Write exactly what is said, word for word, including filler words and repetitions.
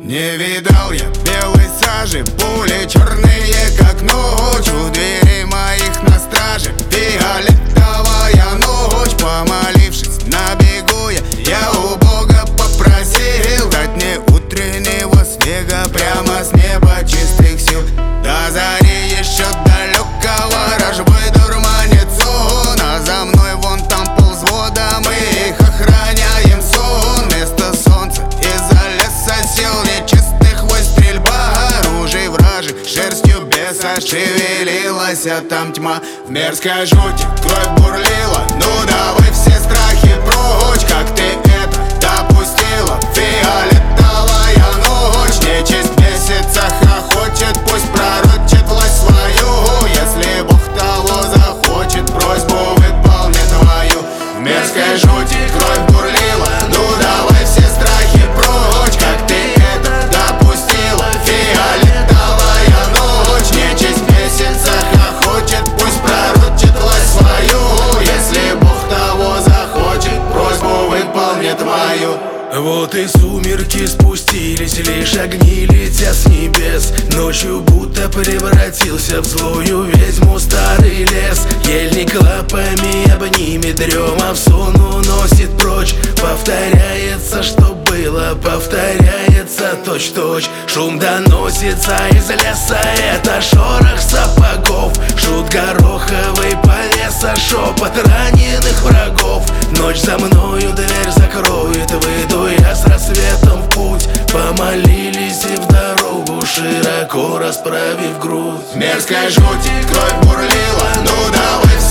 Не видал я белой сажи, пули черные, как ночь. У дверей моих на страже фиолетовая ночь. Помолившись на бегу я, я у Бога попросил дать мне утреннего снега прямо с неба чистых сил. До зари еще далекого рожбой дурманит сон, а за мной вон там полвзвода, мы их охраняем сон. Вместо солнца из-за леса сил нечистых вой стрельба оружий вражек, шерстью беса шевелилась, а там тьма в мерзкой жути, кровь бурлила. Ну давай все страхи прочь, как ты это допустила. Фиолетовая ночь, нечисть в месяцах охочет, пусть пророчит власть свою. Если Бог того захочет, просьбу выполнит твою. В мерзкой жути кровь бурлила, ну давай все страхи прочь, как ты это допустила. Фиолетовая ночь, нечисть в месяцах охочет, пусть пророчит власть свою. Если Бог того захочет, просьбу выполнит твою. Вот и сумерки спустились, лишь огни летят с небес. Ночью будто превратился в злую ведьму старый лес. Ельник лапами обнимет, дрема в сон уносит прочь. Повторяется, что было, повторяется точь-точь. Шум доносится из леса, это шорох сапогов. Шут гороховый полеса, шепот раненых врагов. Ночь за мною дверь закроет, выйду я с рассветом в путь. Помолились и в дорогу, широко расправив грудь. В мерзкой жути кровь бурлила, ну давай